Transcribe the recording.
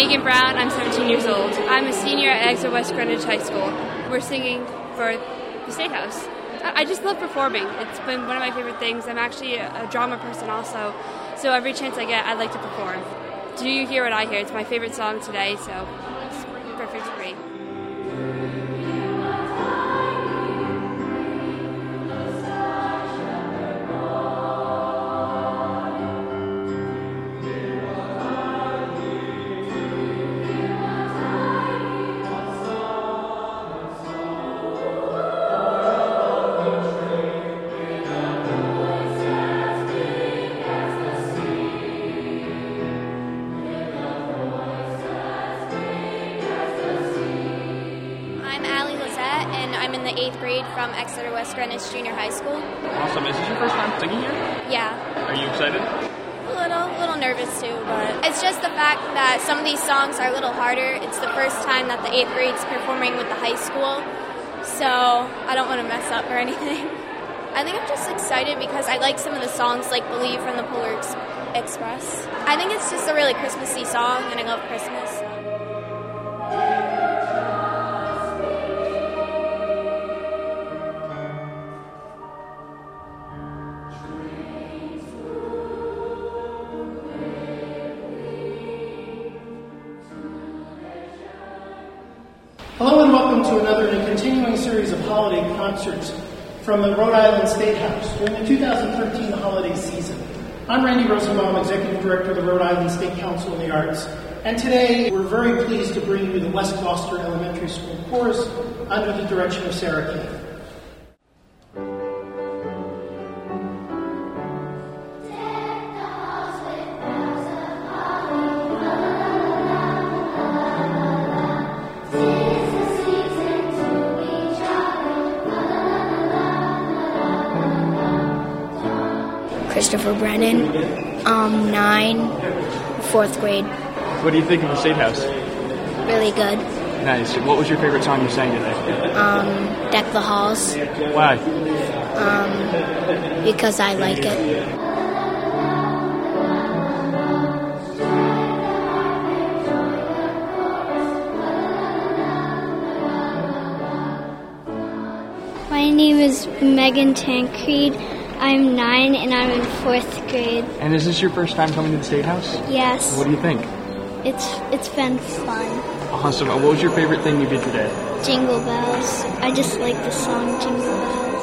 Megan Brown. I'm 17 years old. I'm a senior at Exeter West Greenwich High School. We're singing for the State House. I just love performing. It's been one of my favorite things. I'm actually a drama person also, so every chance I get, I like to perform. Do You Hear What I Hear? It's my favorite song today, so it's perfect for me. And I'm in the 8th grade from Exeter West Greenwich Junior High School. Awesome. Is this your first time singing here? Yeah. Are you excited? A little nervous too, but it's just the fact that some of these songs are a little harder. It's the first time that the 8th grade's performing with the high school, so I don't want to mess up or anything. I think I'm just excited because I like some of the songs like Believe from the Polar Express. I think it's just a really Christmassy song, and I love Christmas. Hello and welcome to another in a continuing series of holiday concerts from the Rhode Island State House during the 2013 holiday season. I'm Randy Rosenbaum, Executive Director of the Rhode Island State Council on the Arts, and today we're very pleased to bring you the West Gloucester Elementary School Chorus under the direction of Sarah Keith. Christopher Brennan, 9, 4th grade. What do you think of the State House? Really good. Nice. What was your favorite song you sang today? Deck the Halls. Why? Because I like it. My name is Megan Tancreed. I'm 9 and I'm in 4th grade. And is this your first time coming to the State House? Yes. What do you think? It's been fun. Awesome. What was your favorite thing you did today? Jingle Bells. I just like the song Jingle Bells.